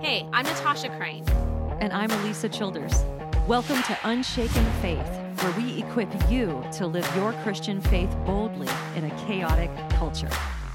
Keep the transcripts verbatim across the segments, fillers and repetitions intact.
Hey, I'm Natasha Crane. And I'm Elisa Childers. Welcome to Unshaken Faith, where we equip you to live your Christian faith boldly in a chaotic culture.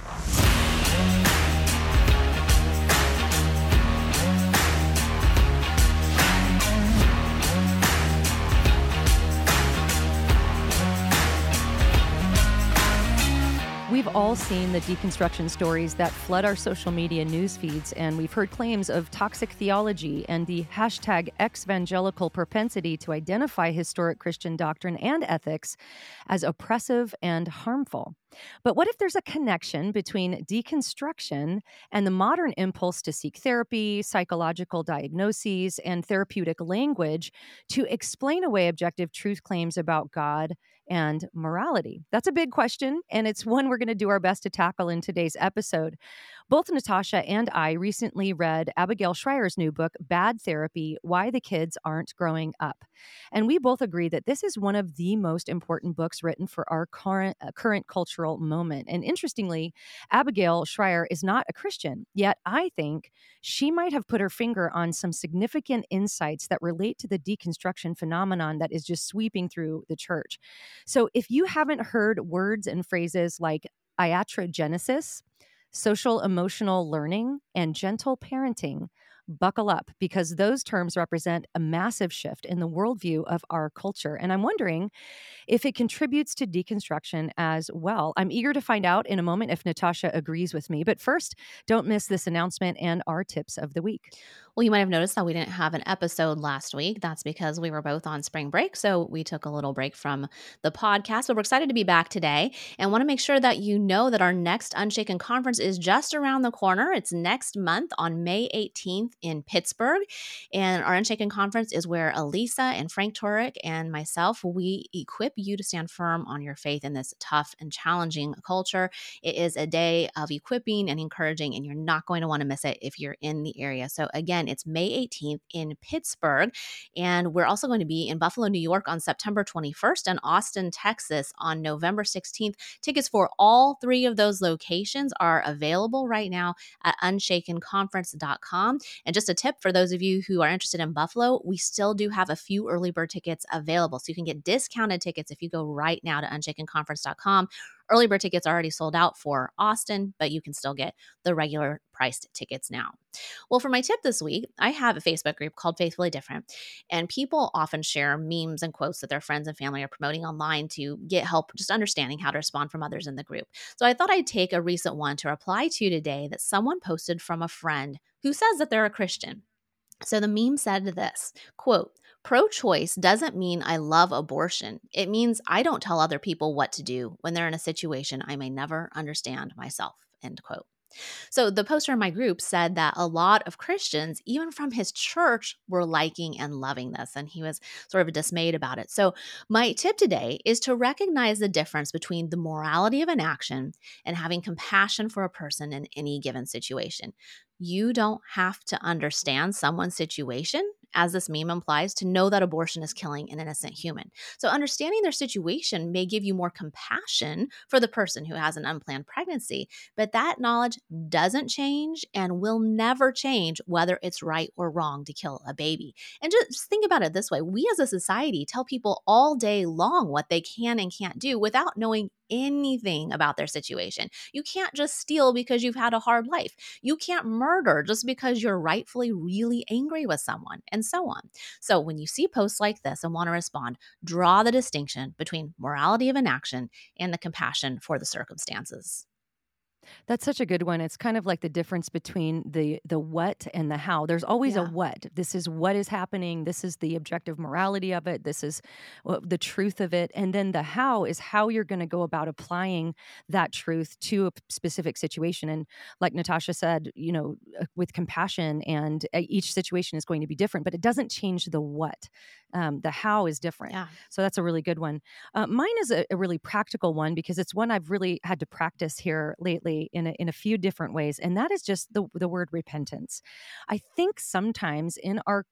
We've all seen the deconstruction stories that flood our social media news feeds, and we've heard claims of toxic theology and the hashtag ex-evangelical propensity to identify historic Christian doctrine and ethics as oppressive and harmful. But what if there's a connection between deconstruction and the modern impulse to seek therapy, psychological diagnoses, and therapeutic language to explain away objective truth claims about God and morality? That's a big question, and it's one we're going to do our best to tackle in today's episode. Both Natasha and I recently read Abigail Shrier's new book, Bad Therapy: Why the Kids Aren't Growing Up. And we both agree that this is one of the most important books written for our current, uh, current cultural moment. And interestingly, Abigail Shrier is not a Christian, yet I think she might have put her finger on some significant insights that relate to the deconstruction phenomenon that is just sweeping through the church. So if you haven't heard words and phrases like iatrogenesis, social emotional learning, and gentle parenting, buckle up, because those terms represent a massive shift in the worldview of our culture. And I'm wondering if it contributes to deconstruction as well. I'm eager to find out in a moment if Natasha agrees with me. But first, don't miss this announcement and our tips of the week. Well, you might have noticed that we didn't have an episode last week. That's because we were both on spring break, so we took a little break from the podcast. But we're excited to be back today and want to make sure that you know that our next Unshaken conference is just around the corner. It's next month on May eighteenth in Pittsburgh. And our Unshaken conference is where Elisa and Frank Turek and myself, we equip you to stand firm on your faith in this tough and challenging culture. It is a day of equipping and encouraging, and you're not going to want to miss it if you're in the area. So again, it's May eighteenth in Pittsburgh, and we're also going to be in Buffalo, New York on September twenty-first and Austin, Texas on November sixteenth. Tickets for all three of those locations are available right now at unshaken conference dot com. And just a tip for those of you who are interested in Buffalo, we still do have a few early bird tickets available. So you can get discounted tickets if you go right now to unshaken conference dot com. Early bird tickets are already sold out for Austin, but you can still get the regular priced tickets now. Well, for my tip this week, I have a Facebook group called Faithfully Different, and people often share memes and quotes that their friends and family are promoting online to get help just understanding how to respond from others in the group. So I thought I'd take a recent one to reply to today that someone posted from a friend who says that they're a Christian. So the meme said this, quote, "Pro-choice doesn't mean I love abortion. It means I don't tell other people what to do when they're in a situation I may never understand myself," end quote. So the poster in my group said that a lot of Christians, even from his church, were liking and loving this, and he was sort of dismayed about it. So my tip today is to recognize the difference between the morality of an action and having compassion for a person in any given situation. You don't have to understand someone's situation, as this meme implies, to know that abortion is killing an innocent human. So understanding their situation may give you more compassion for the person who has an unplanned pregnancy, but that knowledge doesn't change and will never change whether it's right or wrong to kill a baby. And just think about it this way. We as a society tell people all day long what they can and can't do without knowing anything about their situation. You can't just steal because you've had a hard life. You can't murder just because you're rightfully really angry with someone, and so on. So when you see posts like this and want to respond, draw the distinction between morality of an action and the compassion for the circumstances. That's such a good one. It's kind of like the difference between the the what and the how. There's always Yeah. a what. This is what is happening. This is the objective morality of it. This is uh, the truth of it. And then the how is how you're going to go about applying that truth to a p- specific situation. And like Natasha said, you know, uh, with compassion, and uh, each situation is going to be different, but it doesn't change the what. Um, the how is different. Yeah. So that's a really good one. Uh, mine is a, a really practical one because it's one I've really had to practice here lately in a, in a few different ways, and that is just the the word repentance. I think sometimes in our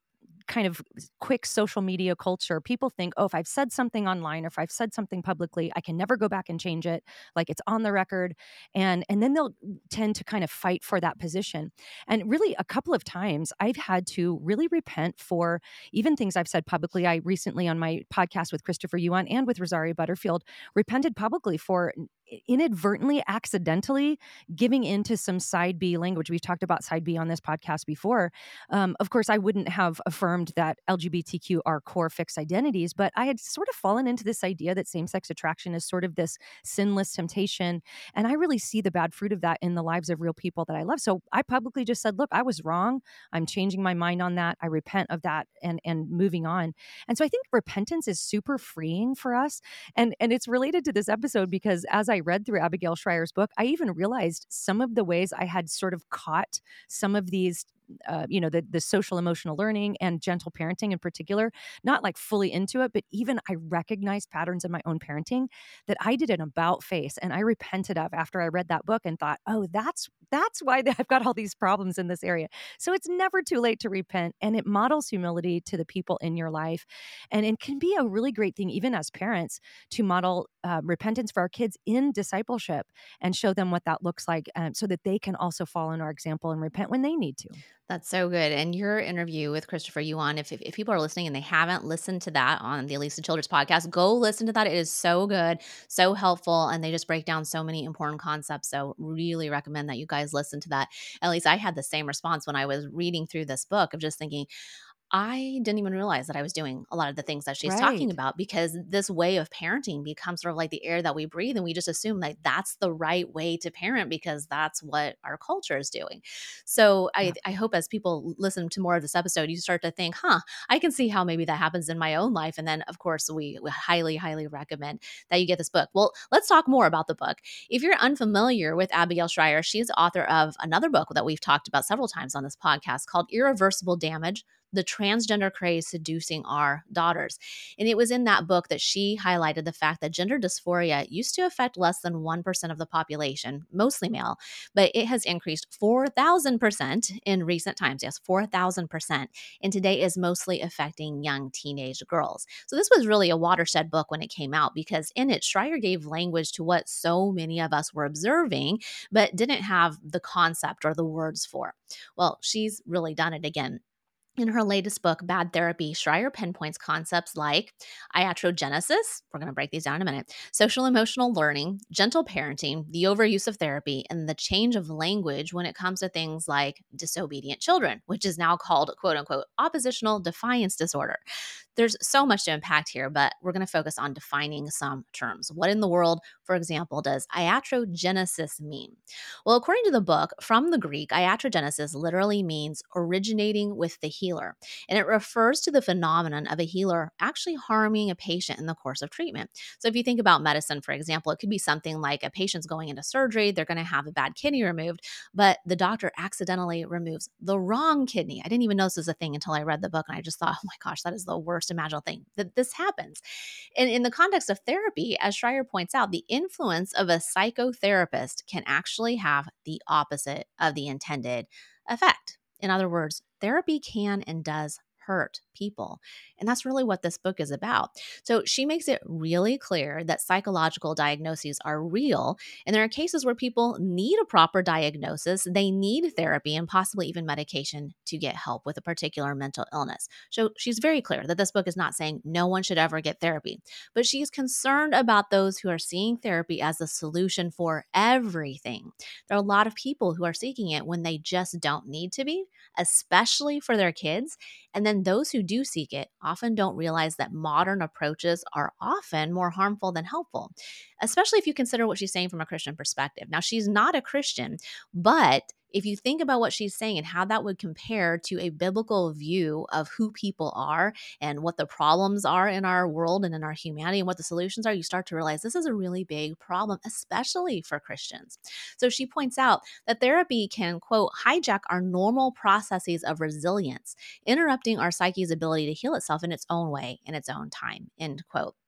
kind of quick social media culture, people think, oh, if I've said something online or if I've said something publicly, I can never go back and change it. Like it's on the record. And, and then they'll tend to kind of fight for that position. And really, a couple of times I've had to really repent for even things I've said publicly. I recently on my podcast with Christopher Yuan and with Rosaria Butterfield repented publicly for inadvertently, accidentally giving into some side B language. We've talked about side B on this podcast before. Um, of course, I wouldn't have affirmed that L G B T Q are core fixed identities, but I had sort of fallen into this idea that same-sex attraction is sort of this sinless temptation. And I really see the bad fruit of that in the lives of real people that I love. So I publicly just said, look, I was wrong. I'm changing my mind on that. I repent of that and, and moving on. And so I think repentance is super freeing for us. And, and it's related to this episode because as I read through Abigail Schreier's book, I even realized some of the ways I had sort of caught some of these Uh, you know, the, the social emotional learning and gentle parenting in particular, not like fully into it, but even I recognized patterns in my own parenting that I did an about face and I repented of after I read that book and thought, oh, that's, that's why I've got all these problems in this area. So it's never too late to repent, and it models humility to the people in your life. And it can be a really great thing, even as parents, to model uh, repentance for our kids in discipleship and show them what that looks like um, so that they can also follow in our example and repent when they need to. That's so good. And your interview with Christopher Yuan, if, if if people are listening and they haven't listened to that on the Elisa Childress podcast, go listen to that. It is so good, so helpful, and they just break down so many important concepts. So really recommend that you guys listen to that. At least I had the same response when I was reading through this book of just thinking, I didn't even realize that I was doing a lot of the things that she's talking Right. about, because this way of parenting becomes sort of like the air that we breathe. And we just assume that that's the right way to parent because that's what our culture is doing. So I, Yeah. I hope as people listen to more of this episode, you start to think, huh, I can see how maybe that happens in my own life. And then, of course, we, we highly, highly recommend that you get this book. Well, let's talk more about the book. If you're unfamiliar with Abigail Schreier, she's author of another book that we've talked about several times on this podcast called Irreversible Damage: The Transgender Craze Seducing Our Daughters. And it was in that book that she highlighted the fact that gender dysphoria used to affect less than one percent of the population, mostly male, but it has increased four thousand percent in recent times. Yes, four thousand percent. And today is mostly affecting young teenage girls. So this was really a watershed book when it came out, because in it, Schreier gave language to what so many of us were observing, but didn't have the concept or the words for. Well, she's really done it again. In her latest book, Bad Therapy, Schreier pinpoints concepts like iatrogenesis, we're going to break these down in a minute, social emotional learning, gentle parenting, the overuse of therapy, and the change of language when it comes to things like disobedient children, which is now called, quote unquote, oppositional defiance disorder. There's so much to impact here, but we're going to focus on defining some terms. What in the world, for example, does iatrogenesis mean? Well, according to the book, from the Greek, iatrogenesis literally means originating with the healer, and it refers to the phenomenon of a healer actually harming a patient in the course of treatment. So if you think about medicine, for example, it could be something like a patient's going into surgery, they're going to have a bad kidney removed, but the doctor accidentally removes the wrong kidney. I didn't even know this was a thing until I read the book, and I just thought, oh my gosh, that is the worst imaginable thing that this happens. And in the context of therapy, as Schreier points out, the influence of a psychotherapist can actually have the opposite of the intended effect. In other words, therapy can and does hurt people. And that's really what this book is about. So she makes it really clear that psychological diagnoses are real. And there are cases where people need a proper diagnosis. They need therapy and possibly even medication to get help with a particular mental illness. So she's very clear that this book is not saying no one should ever get therapy, but she's concerned about those who are seeing therapy as a solution for everything. There are a lot of people who are seeking it when they just don't need to be, especially for their kids. And then those who do seek it often don't realize that modern approaches are often more harmful than helpful, especially if you consider what she's saying from a Christian perspective. Now, she's not a Christian, but if you think about what she's saying and how that would compare to a biblical view of who people are and what the problems are in our world and in our humanity and what the solutions are, you start to realize this is a really big problem, especially for Christians. So she points out that therapy can, quote, hijack our normal processes of resilience, interrupting our psyche's ability to heal itself in its own way, in its own time, end quote.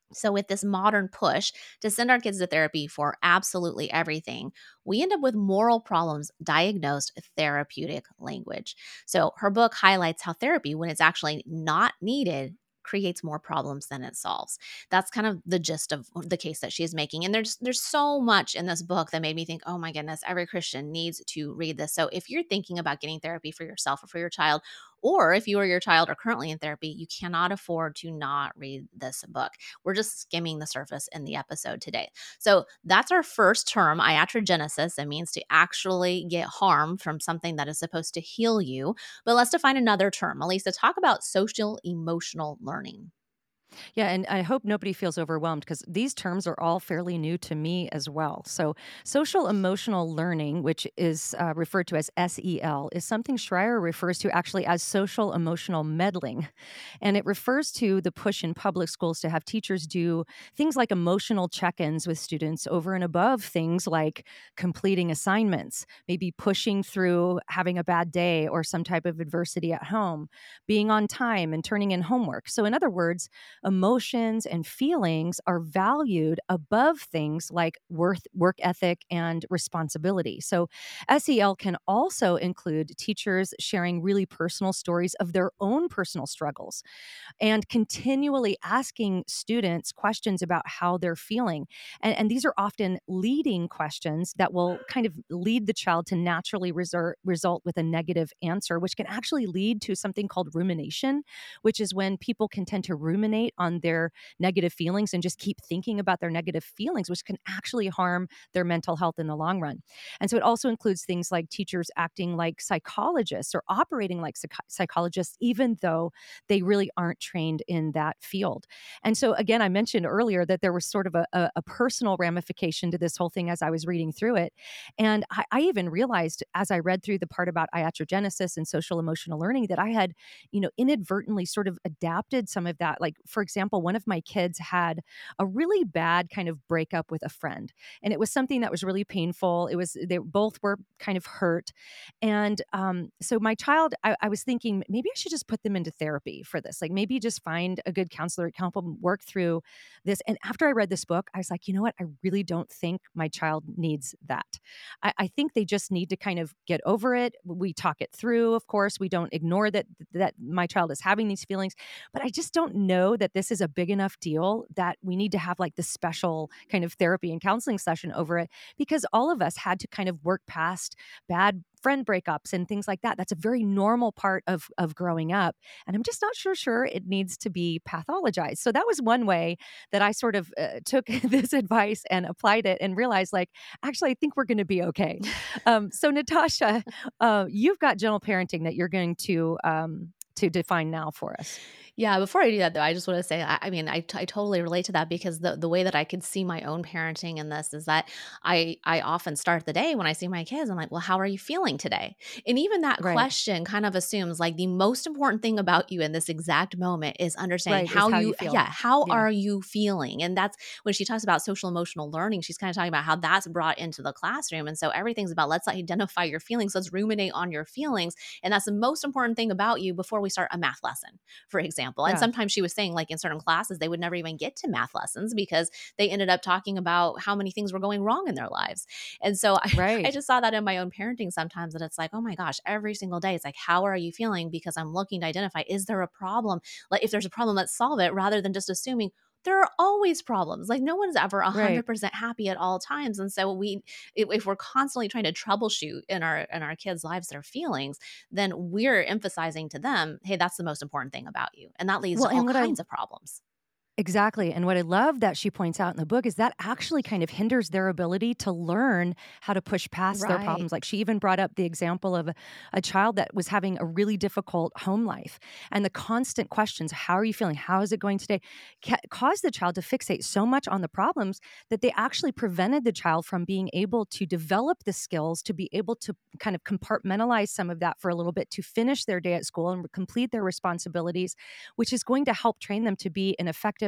So, with this modern push to send our kids to therapy for absolutely everything, we end up with moral problems diagnosed therapeutic language. So, her book highlights how therapy, when it's actually not needed, creates more problems than it solves. That's kind of the gist of the case that she is making. And there's there's so much in this book that made me think, "Oh my goodness, every Christian needs to read this." So, if you're thinking about getting therapy for yourself or for your child, or if you or your child are currently in therapy, you cannot afford to not read this book. We're just skimming the surface in the episode today. So that's our first term, iatrogenesis. It means to actually get harm from something that is supposed to heal you. But let's define another term. Elisa, talk about social emotional learning. Yeah, and I hope nobody feels overwhelmed because these terms are all fairly new to me as well. So, social emotional learning, which is uh, referred to as S E L, is something Schreier refers to actually as social emotional meddling. And it refers to the push in public schools to have teachers do things like emotional check ins with students over and above things like completing assignments, maybe pushing through having a bad day or some type of adversity at home, being on time and turning in homework. So, in other words, emotions and feelings are valued above things like worth, work ethic and responsibility. So, S E L can also include teachers sharing really personal stories of their own personal struggles and continually asking students questions about how they're feeling. And, and these are often leading questions that will kind of lead the child to naturally result, result with a negative answer, which can actually lead to something called rumination, which is when people can tend to ruminate on their negative feelings and just keep thinking about their negative feelings, which can actually harm their mental health in the long run. And so it also includes things like teachers acting like psychologists or operating like psych- psychologists, even though they really aren't trained in that field. And so, again, I mentioned earlier that there was sort of a, a, a personal ramification to this whole thing as I was reading through it. And I, I even realized as I read through the part about iatrogenesis and social emotional learning that I had, you know, inadvertently sort of adapted some of that. Like, for example, one of my kids had a really bad kind of breakup with a friend. And it was something that was really painful. It was, they both were kind of hurt. And um, so my child, I, I was thinking maybe I should just put them into therapy for this. Like maybe just find a good counselor to help them work through this. And after I read this book, I was like, you know what? I really don't think my child needs that. I, I think they just need to kind of get over it. We talk it through, of course. We don't ignore that that my child is having these feelings. But I just don't know that this is a big enough deal that we need to have like the special kind of therapy and counseling session over it, because all of us had to kind of work past bad friend breakups and things like that. That's a very normal part of of growing up. And I'm just not sure sure it needs to be pathologized. So that was one way that I sort of uh, took this advice and applied it and realized like, actually, I think we're going to be okay. Um, so Natasha, uh, you've got gentle parenting that you're going to um, to define now for us. Yeah, before I do that though, I just want to say, I, I mean, I, t- I totally relate to that because the, the way that I could see my own parenting in this is that I I often start the day when I see my kids, I'm like, well, how are you feeling today? And even that Right. question kind of assumes like the most important thing about you in this exact moment is understanding Right. Is how how you you, feel. yeah, how Yeah. are you feeling? And that's when she talks about social emotional learning, she's kind of talking about how that's brought into the classroom. And so everything's about let's identify your feelings, let's ruminate on your feelings. And that's the most important thing about you before we start a math lesson, for example. And Yeah. sometimes she was saying like in certain classes, they would never even get to math lessons because they ended up talking about how many things were going wrong in their lives. And so I, Right. I just saw that in my own parenting sometimes that it's like, oh my gosh, every single day it's like, how are you feeling? Because I'm looking to identify, is there a problem? Like if there's a problem, let's solve it rather than just assuming there are always problems. Like no one's ever Right. one hundred percent happy at all times. And so we if, if we're constantly trying to troubleshoot in our in our kids' lives their feelings, then we're emphasizing to them, hey, that's the most important thing about you. And that leads Well, to all and what I kinds of problems. Exactly. And what I love that she points out in the book is that actually kind of hinders their ability to learn how to push past their Right. problems. Like she even brought up the example of a, a child that was having a really difficult home life. And the constant questions, how are you feeling? How is it going today? Ca- caused the child to fixate so much on the problems that they actually prevented the child from being able to develop the skills to be able to kind of compartmentalize some of that for a little bit to finish their day at school and complete their responsibilities, which is going to help train them to be an effective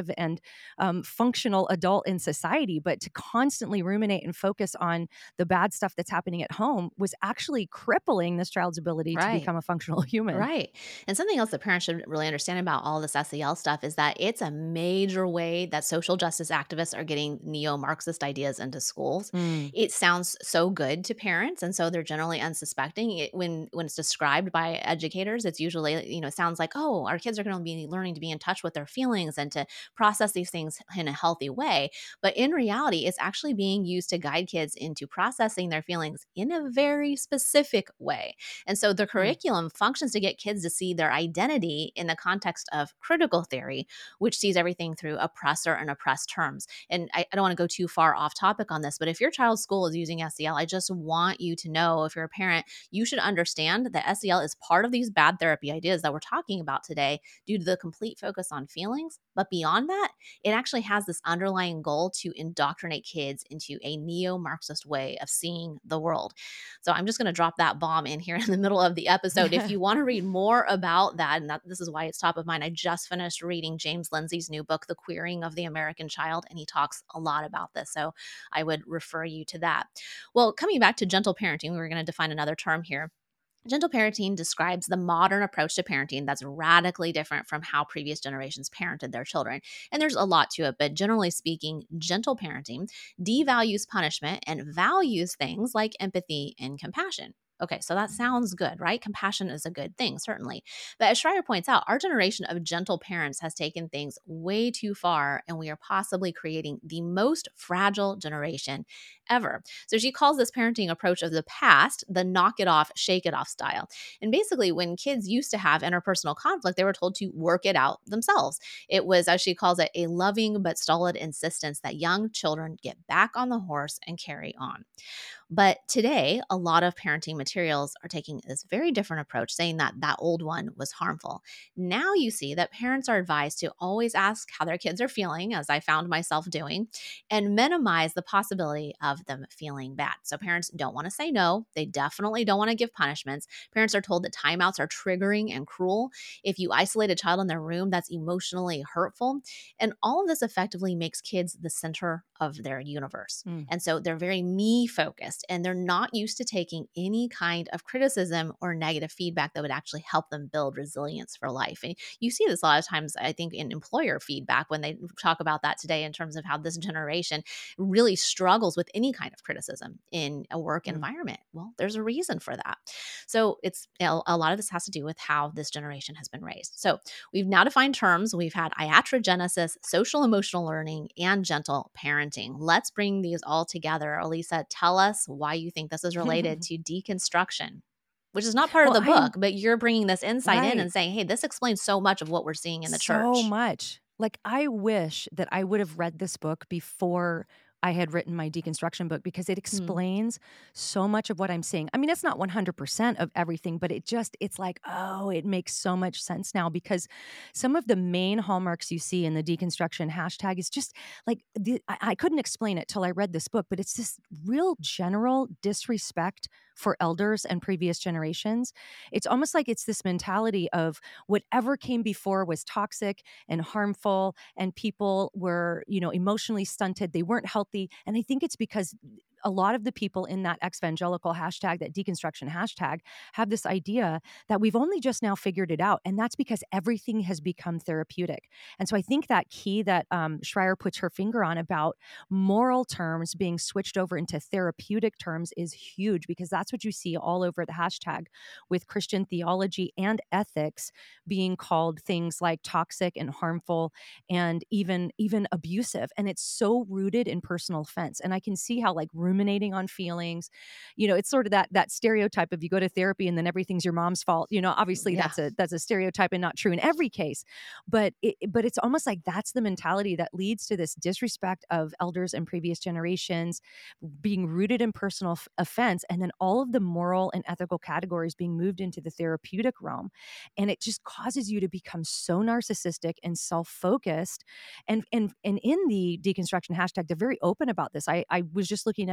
productive and um, functional adult in society. But to constantly ruminate and focus on the bad stuff that's happening at home was actually crippling this child's ability to Right. become a functional human. Right. And something else that parents should really understand about all this S E L stuff is that it's a major way that social justice activists are getting neo Marxist ideas into schools. Mm. It sounds so good to parents. And so they're generally unsuspecting. It, when, when it's described by educators, it's usually, you know, it sounds like, oh, our kids are going to be learning to be in touch with their feelings and to process these things in a healthy way. But in reality, it's actually being used to guide kids into processing their feelings in a very specific way. And so the curriculum mm. functions to get kids to see their identity in the context of critical theory, which sees everything through oppressor and oppressed terms. And I, I don't want to go too far off topic on this, but if your child's school is using S E L, I just want you to know, if you're a parent, you should understand that S E L is part of these bad therapy ideas that we're talking about today due to the complete focus on feelings. But beyond that, it actually has this underlying goal to indoctrinate kids into a neo-Marxist way of seeing the world. So I'm just going to drop that bomb in here in the middle of the episode. If you want to read more about that, and that, this is why it's top of mind, I just finished reading James Lindsay's new book, The Queering of the American Child, and he talks a lot about this. So I would refer you to that. Well, coming back to gentle parenting, we were going to define another term here. Gentle parenting describes the modern approach to parenting that's radically different from how previous generations parented their children. And there's a lot to it, but generally speaking, gentle parenting devalues punishment and values things like empathy and compassion. Okay, so that sounds good, right? Compassion is a good thing, certainly. But as Schreier points out, our generation of gentle parents has taken things way too far, and we are possibly creating the most fragile generation ever. So she calls this parenting approach of the past the knock it off, shake it off style. And basically, when kids used to have interpersonal conflict, they were told to work it out themselves. It was, as she calls it, a loving but stolid insistence that young children get back on the horse and carry on. But today, a lot of parenting materials are taking this very different approach, saying that that old one was harmful. Now you see that parents are advised to always ask how their kids are feeling, as I found myself doing, and minimize the possibility of them feeling bad. So parents don't want to say no. They definitely don't want to give punishments. Parents are told that timeouts are triggering and cruel. If you isolate a child in their room, that's emotionally hurtful. And all of this effectively makes kids the center of their universe. Mm. And so they're very me focused, and they're not used to taking any kind of criticism or negative feedback that would actually help them build resilience for life. And you see this a lot of times, I think, in employer feedback when they talk about that today in terms of how this generation really struggles with any kind of criticism in a work mm. environment. Well, there's a reason for that. So it's a lot of this has to do with how this generation has been raised. So we've now defined terms. We've had iatrogenesis, social emotional learning, and gentle parenting. Let's bring these all together. Elisa, tell us why you think this is related to deconstruction, which is not part well, of the book, I'm, but you're bringing this insight right. in and saying, hey, this explains so much of what we're seeing in the so church. So much. Like, I wish that I would have read this book before I had written my deconstruction book, because it explains mm. so much of what I'm seeing. I mean, it's not one hundred percent of everything, but it just, it's like, oh, it makes so much sense now, because some of the main hallmarks you see in the deconstruction hashtag is just like, the, I, I couldn't explain it till I read this book, but it's this real general disrespect for elders and previous generations. It's almost like it's this mentality of whatever came before was toxic and harmful, and people were, you know, emotionally stunted. They weren't healthy. And I think it's because a lot of the people in that ex-evangelical hashtag, that deconstruction hashtag, have this idea that we've only just now figured it out. And that's because everything has become therapeutic. And so I think that key that um, Schreier puts her finger on about moral terms being switched over into therapeutic terms is huge, because that's what you see all over the hashtag, with Christian theology and ethics being called things like toxic and harmful and even, even abusive. And it's so rooted in personal offense. And I can see how, like, ruminating on feelings, you know, it's sort of that that stereotype of you go to therapy and then everything's your mom's fault. You know, obviously yeah. that's a that's a stereotype and not true in every case. But it, but it's almost like that's the mentality that leads to this disrespect of elders and previous generations, being rooted in personal f- offense, and then all of the moral and ethical categories being moved into the therapeutic realm. And it just causes you to become so narcissistic and self-focused. And and and in the deconstruction hashtag, they're very open about this. I, I was just looking at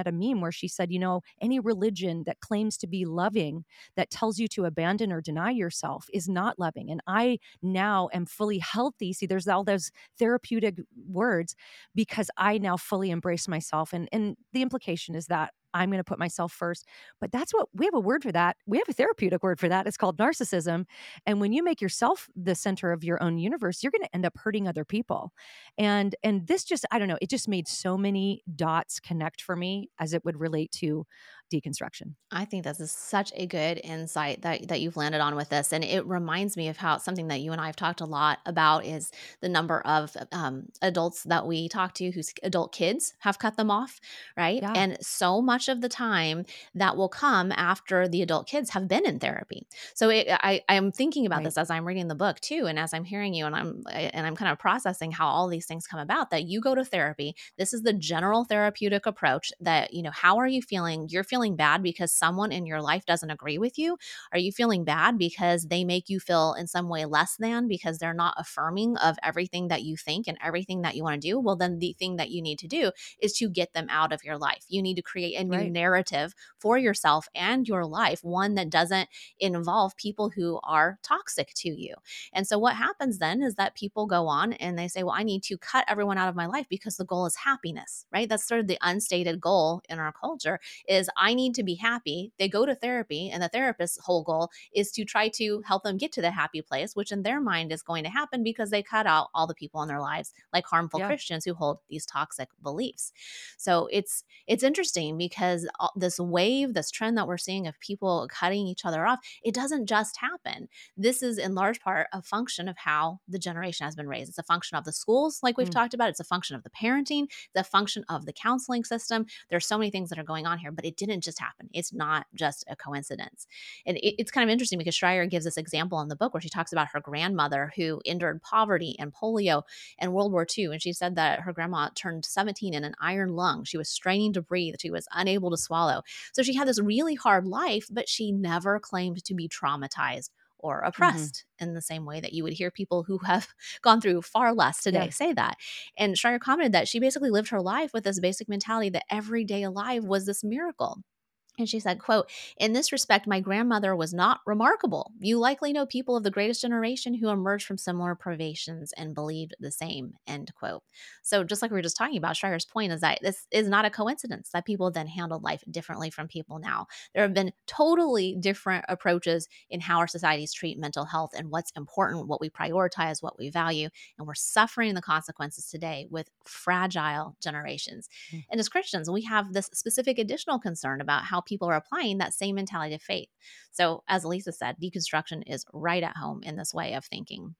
a meme where she said, you know, any religion that claims to be loving, that tells you to abandon or deny yourself, is not loving. And I now am fully healthy. See, there's all those therapeutic words because I now fully embrace myself. And, and the implication is that I'm going to put myself first. But that's what we have a word for that. We have a therapeutic word for that. It's called narcissism. And when you make yourself the center of your own universe, you're going to end up hurting other people. And and this just, I don't know, it just made so many dots connect for me as it would relate to deconstruction. I think this is such a good insight that, that you've landed on with this. And it reminds me of how something that you and I have talked a lot about is the number of um, adults that we talk to whose adult kids have cut them off, right? Yeah. And so much of the time that will come after the adult kids have been in therapy. So it, I, I'm thinking about Right. this as I'm reading the book too. And as I'm hearing you and I'm, and I'm kind of processing how all these things come about, that you go to therapy. This is the general therapeutic approach that, you know, how are you feeling? You're feeling bad because someone in your life doesn't agree with you? Are you feeling bad because they make you feel in some way less than because they're not affirming of everything that you think and everything that you want to do? Well, then the thing that you need to do is to get them out of your life. You need to create a new Right. narrative for yourself and your life, one that doesn't involve people who are toxic to you. And so what happens then is that people go on and they say, well, I need to cut everyone out of my life because the goal is happiness, right? That's sort of the unstated goal in our culture is I need to be happy. They go to therapy and the therapist's whole goal is to try to help them get to the happy place, which in their mind is going to happen because they cut out all the people in their lives, like harmful Yeah. Christians who hold these toxic beliefs. So it's it's interesting because this wave, this trend that we're seeing of people cutting each other off, it doesn't just happen. This is in large part a function of how the generation has been raised. It's a function of the schools, like we've Mm. talked about. It's a function of the parenting, it's a function of the counseling system. There's so many things that are going on here, but it didn't just happen. It's not just a coincidence. And it, it's kind of interesting because Schreier gives this example in the book where she talks about her grandmother who endured poverty and polio and World War Two. And she said that her grandma turned seventeen in an iron lung. She was straining to breathe. She was unable to swallow. So she had this really hard life, but she never claimed to be traumatized or oppressed mm-hmm. in the same way that you would hear people who have gone through far less today yeah. say that. And Schreier commented that she basically lived her life with this basic mentality that every day alive was this miracle. And she said, quote, in this respect, my grandmother was not remarkable. You likely know people of the greatest generation who emerged from similar privations and believed the same, end quote. So just like we were just talking about, Schreier's point is that this is not a coincidence that people then handled life differently from people now. There have been totally different approaches in how our societies treat mental health and what's important, what we prioritize, what we value. And we're suffering the consequences today with fragile generations. Mm. And as Christians, we have this specific additional concern about how people are applying that same mentality of faith. So as Lisa said, deconstruction is right at home in this way of thinking.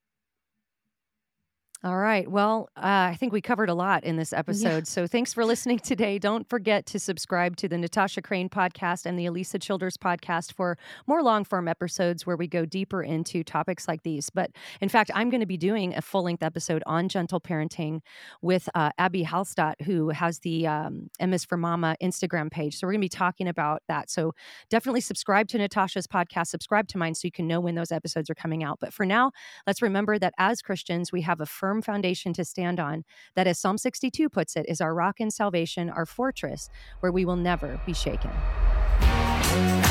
All right. Well, uh, I think we covered a lot in this episode. Yeah. So thanks for listening today. Don't forget to subscribe to the Natasha Crain podcast and the Elisa Childers podcast for more long-form episodes where we go deeper into topics like these. But in fact, I'm going to be doing a full-length episode on gentle parenting with uh, Abby Halstadt, who has the um, M is for Mama Instagram page. So we're going to be talking about that. So definitely subscribe to Natasha's podcast, subscribe to mine so you can know when those episodes are coming out. But for now, let's remember that as Christians, we have a firm foundation to stand on that, as Psalm sixty-two puts it, is our rock and salvation, our fortress where we will never be shaken.